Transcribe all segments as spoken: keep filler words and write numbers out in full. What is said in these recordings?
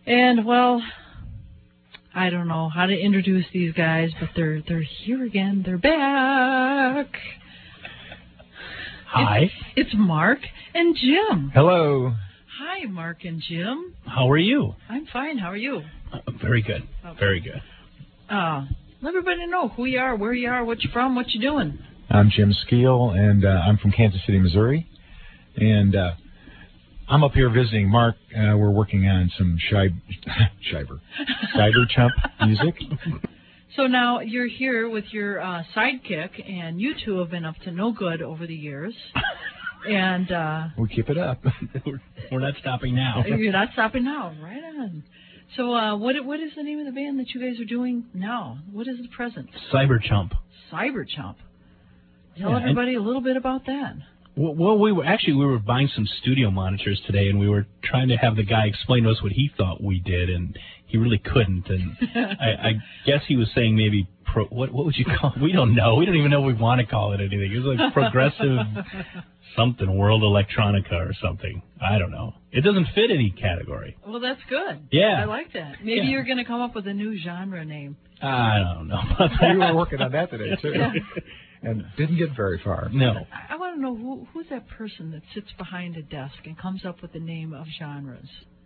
And, well, I don't know how to introduce these guys, but they're they're here again. They're back. Hi. It's, it's Mark and Jim. Hello. Hi, Mark and Jim. How are you? I'm fine. How are you? Uh, very good. Okay. Very good. Uh, let everybody know who you are, where you are, what you're from, what you're doing. I'm Jim Skeel, and uh, I'm from Kansas City, Missouri. And uh, I'm up here visiting Mark. Uh, we're working on some shibe, shiber, Cyber Chump music. So now you're here with your uh, sidekick, and you two have been up to no good over the years. And uh, we keep it up. we're, we're not stopping now. You're not stopping now. Right on. So uh, what what is the name of the band that you guys are doing now? What is the present? Cyber Chump. Cyber Chump. Tell yeah, everybody a little bit about that. Well, well, we were actually we were buying some studio monitors today, and we were trying to have the guy explain to us what he thought we did, and he really couldn't. And I, I guess he was saying maybe pro, what what would you call it? We don't know. We don't even know if we want to call it anything. It was like progressive something, world electronica or something. I don't know. It doesn't fit any category. Well, that's good. Yeah, I like that. Maybe yeah. you're going to come up with a new genre name. I don't know. We were working on that today too. Yeah. And didn't get very far. No. I, I want to know who who's that person that sits behind a desk and comes up with the name of genres.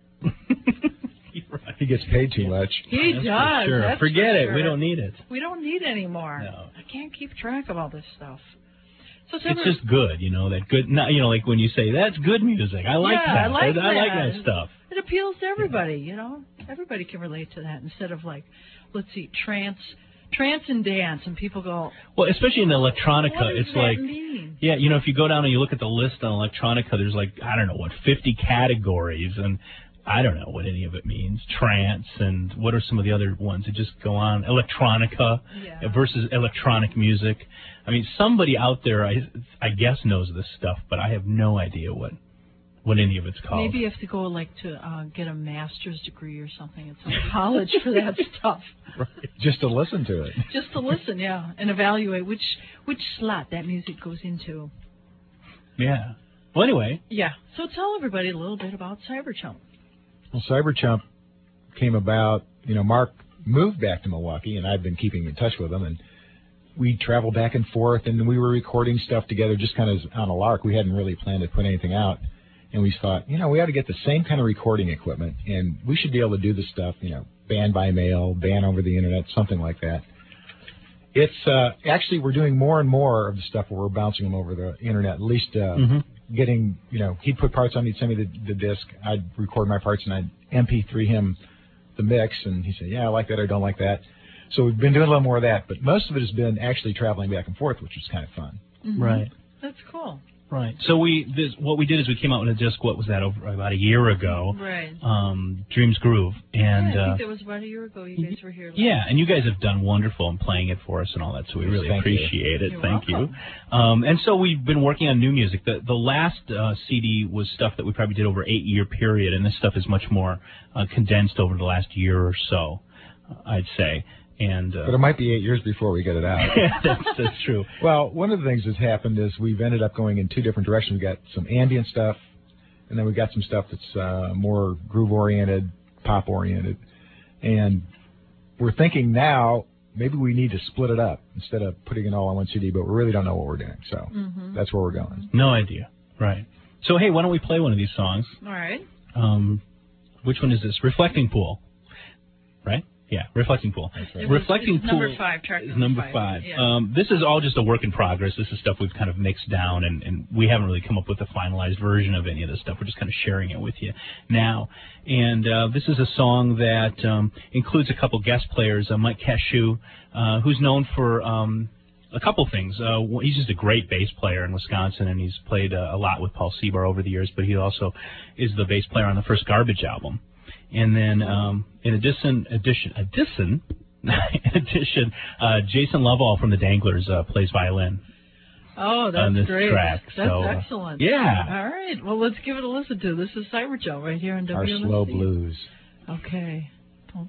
Right. He gets paid too much. He That's does. For sure. That's Forget for it. sure. We don't need it. We don't need it anymore. No. I can't keep track of all this stuff. So it's ever, just good, you know, that good, not, you know, like when you say, that's good music. I like yeah, that. I like I, that. I like that stuff. It appeals to everybody, you know. Everybody can relate to that instead of like, let's see, trance, trance and dance, and people go. Well, especially in electronica, what does it's that like, mean? yeah, you know, if you go down and you look at the list on electronica, there's like, I don't know, what, fifty categories, and I don't know what any of it means. Trance, and what are some of the other ones that just go on? Electronica yeah. versus electronic music. I mean, somebody out there, I, I guess, knows this stuff, but I have no idea what what any of it's called. Maybe you have to go like to uh, get a master's degree or something at some college for that stuff. Right. Just to listen to it. Just to listen, yeah, and evaluate which which slot that music goes into. Yeah. Well, anyway. Yeah. So tell everybody a little bit about Cyber Chump. Well, Cyber Chump came about, you know, Mark moved back to Milwaukee, and I've been keeping in touch with him, and we traveled back and forth, and we were recording stuff together just kind of on a lark. We hadn't really planned to put anything out, and we thought, you know, we ought to get the same kind of recording equipment, and we should be able to do this stuff, you know, band by mail, band over the Internet, something like that. It's uh, actually, we're doing more and more of the stuff where we're bouncing them over the Internet, at least uh, mm-hmm. getting, you know, he'd put parts on, he'd send me the, the disc, I'd record my parts, and I'd M P three him the mix, and he'd say, yeah, I like that, I don't like that. So we've been doing a little more of that, but most of it has been actually traveling back and forth, which is kind of fun. Mm-hmm. Right. That's cool. Right. So we this, what we did is we came out with a disc, what was that, over about a year ago. Right. Um, Dreams Groove. And, yeah, I think uh, that was about a year ago you guys were here. Yeah, and you guys have done wonderful in playing it for us and all that, so we really Thank appreciate you. it. You're Thank welcome. you. Um, and so we've been working on new music. The the last uh, C D was stuff that we probably did over an eight-year period, and this stuff is much more uh, condensed over the last year or so, uh, I'd say. And, uh, but it might be eight years before we get it out. that's, that's true. Well, one of the things that's happened is we've ended up going in two different directions. We've got some ambient stuff, and then we've got some stuff that's uh, more groove-oriented, pop-oriented. And we're thinking now maybe we need to split it up instead of putting it all on one C D, but we really don't know what we're doing. So mm-hmm. that's where we're going. No idea. Right. So, hey, why don't we play one of these songs? All right. Um, which one is this? Reflecting Pool. Right? Yeah, Reflecting Pool. It was, Reflecting it's Pool number five, track is number, number five. five. Yeah. Um, this is all just a work in progress. This is stuff we've kind of mixed down, and, and we haven't really come up with a finalized version of any of this stuff. We're just kind of sharing it with you now. And uh, this is a song that um, includes a couple guest players, uh, Mike Cashew, uh, who's known for um, a couple things. Uh, he's just a great bass player in Wisconsin, and he's played uh, a lot with Paul Seabar over the years, but he also is the bass player on the first Garbage album. And then, um, in addition, addition, addition, in addition, uh, Jason Lovell from the Danglers uh, plays violin. Oh, that's on this great. track. That's so, uh, excellent. Yeah. All right. Well, let's give it a listen to. This is Cyber Chump right here on W M S C. Our slow blues. Okay. Don't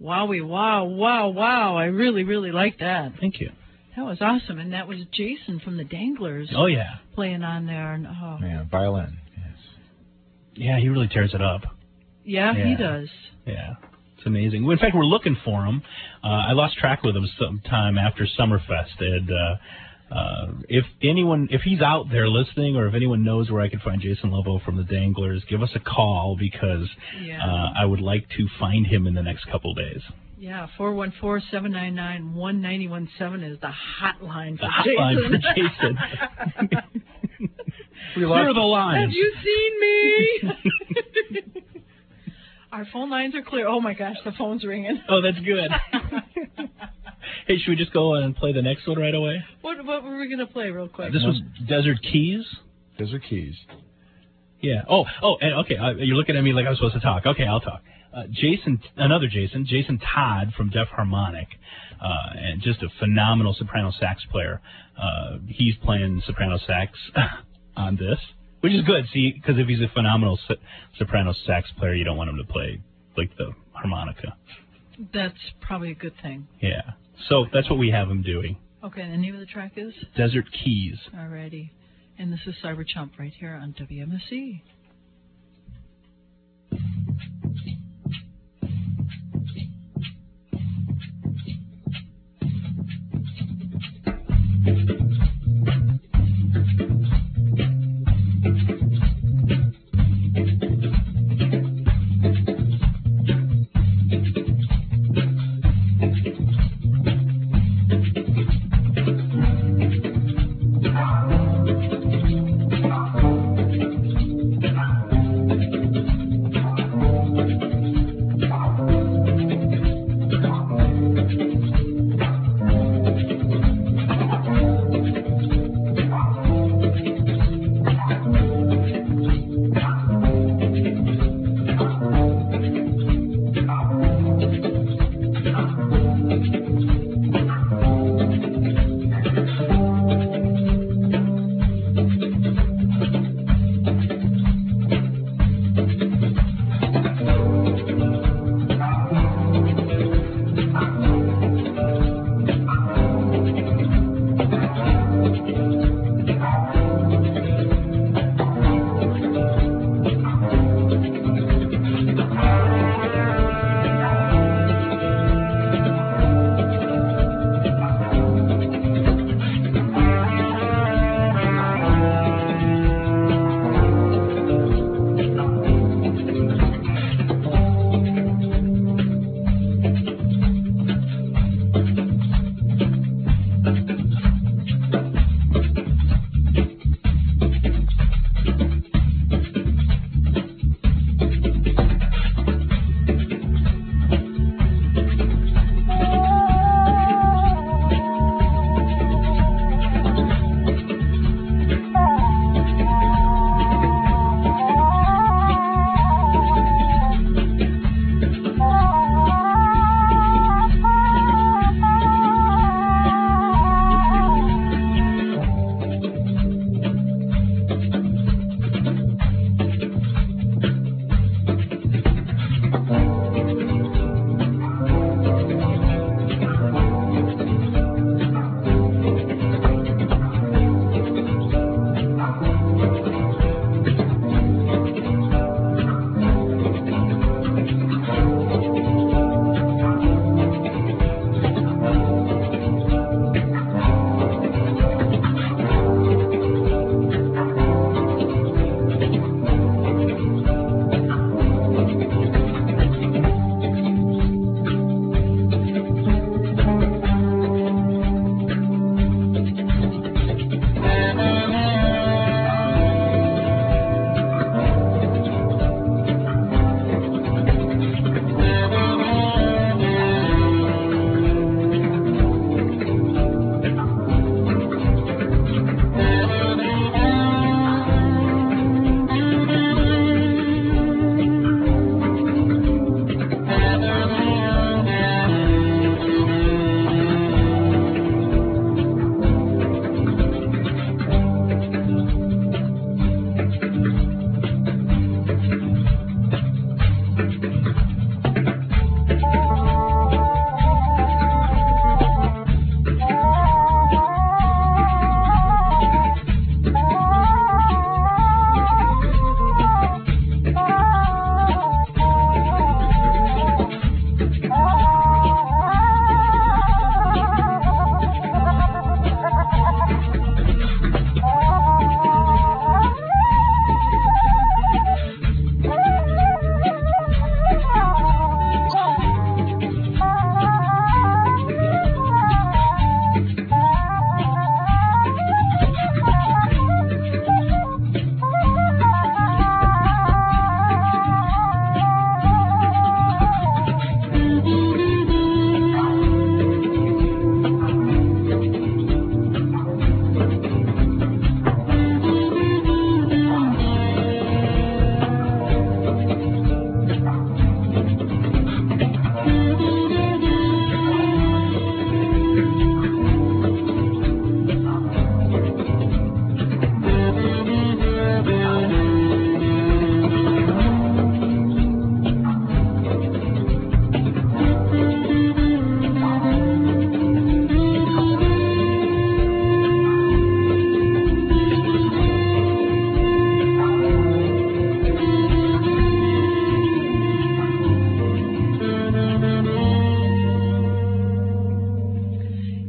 Wowie, wow, wow, wow. I really, really like that. Thank you. That was awesome. And that was Jason from the Danglers. Oh, yeah. Playing on there. And, oh. Yeah, violin. Yes. Yeah, he really tears it up. Yeah, yeah. he does. Yeah. It's amazing. In fact, we're looking for him. Uh, I lost track with him sometime after Summerfest. And uh, uh, if anyone, if he's out there listening, or if anyone knows where I can find Jason Lovo from the Danglers, give us a call, because yeah. uh, I would like to find him in the next couple days. Yeah, four one four, seven nine nine, one nine one seven is the hotline for the Jason. hotline for Jason. we Here are the lines. Have you seen me? Our phone lines are clear. Oh, my gosh, the phone's ringing. Oh, that's good. Hey, should we just go and play the next one right away? What, what were we going to play real quick? This was Desert Keys. Desert Keys. Yeah. Oh, oh, and okay. Uh, you're looking at me like I'm supposed to talk. Okay, I'll talk. Uh, Jason, another Jason, Jason Todd from Def Harmonic, uh, and just a phenomenal soprano sax player. Uh, he's playing soprano sax on this, which is good. See, because if he's a phenomenal so- soprano sax player, you don't want him to play like the harmonica. That's probably a good thing. Yeah. So that's what we have him doing. Okay, and the name of the track is? Desert Keys. Alrighty. And this is Cyber Chump right here on W M S E.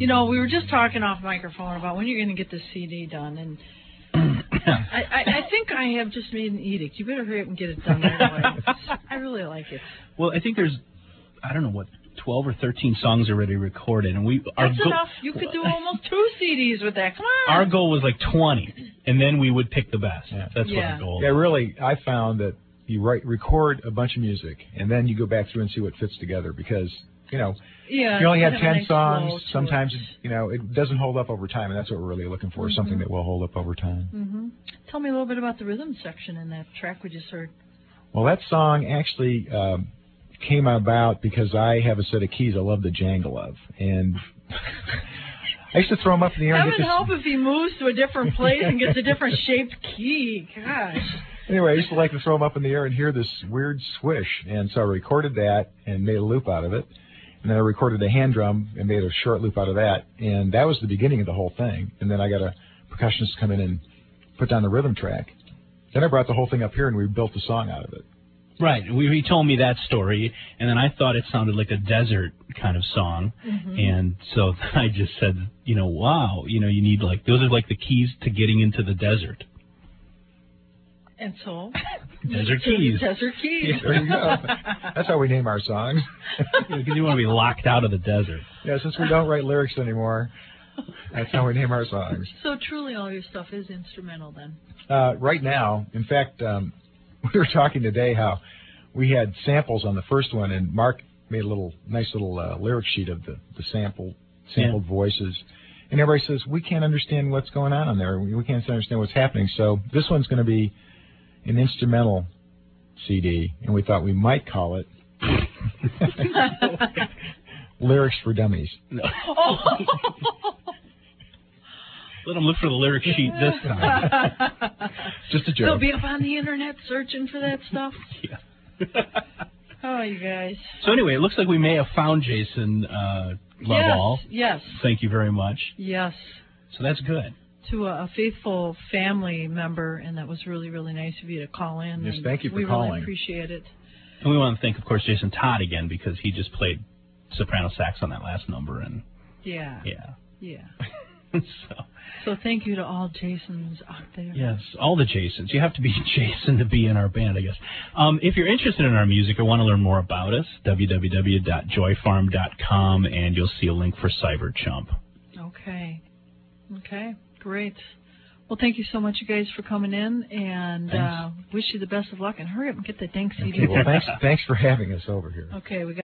You know, we were just talking off microphone about when you're going to get this C D done, and I, I, I think I have just made an edict. You better hurry up and get it done right away. I really like it. Well, I think there's, I don't know what, twelve or thirteen songs already recorded, and we. That's our go- enough. You could do almost two C Ds with that. Come on. Our goal was like twenty, and then we would pick the best. Yeah. That's Yeah. what our goal. Yeah, was. really, I found that you write, record a bunch of music, and then you go back through and see what fits together because, you know, Yeah, you only have a ten nice flow songs. to Sometimes, it. you know, it doesn't hold up over time, and that's what we're really looking for, Mm-hmm. something that will hold up over time. Mm-hmm. Tell me a little bit about the rhythm section in that track we just heard. Well, that song actually um, came about because I have a set of keys I love the jangle of, and I used to throw them up in the air. That and would get help if he moves to a different place and gets a different shaped key. Gosh. Anyway, I used to like to throw them up in the air and hear this weird swish, and so I recorded that and made a loop out of it. And then I recorded a hand drum and made a short loop out of that, and that was the beginning of the whole thing. And then I got a percussionist come in and put down the rhythm track. Then I brought the whole thing up here, and we built a song out of it. Right. We, he told me that story, and then I thought it sounded like a desert kind of song, Mm-hmm. and so I just said, you know, wow, you know, you need like those are like the keys to getting into the desert. And so? Desert keys. Desert keys. There you go. That's how we name our songs. Because you want to be locked out of the desert. Yeah, since we don't write lyrics anymore, that's how we name our songs. So truly all your stuff is instrumental then? Uh, right now, in fact, um, we were talking today how we had samples on the first one, and Mark made a little nice little uh, lyric sheet of the, the sample sampled Yeah. voices. And everybody says, we can't understand what's going on in there. We, we can't understand what's happening. So this one's going to be an instrumental C D, and we thought we might call it Lyrics for Dummies. No. Let them look for the lyric sheet this time. Just a They'll joke. be up on the internet searching for that stuff. Yeah. Oh, you guys. So anyway, it looks like we may have found Jason uh, Lovell. Yes, yes, Thank you very much. yes. So that's good. To a, a faithful family member, and that was really, really nice of you to call in. Yes, and thank you for we calling. really appreciate it. And we want to thank, of course, Jason Todd again because he just played soprano sax on that last number, and Yeah, yeah. yeah. so So thank you to all Jasons out there. yes, all the Jasons. You have to be Jason to be in our band, I guess. Um, if you're interested in our music or want to learn more about us, w w w dot joy farm dot com, and you'll see a link for Cyberchump. Okay. Okay. Great. Well, thank you so much, you guys, for coming in, and uh, wish you the best of luck. And hurry up and get that dang C D. Okay, well, thanks, thanks for having us over here. Okay, we got.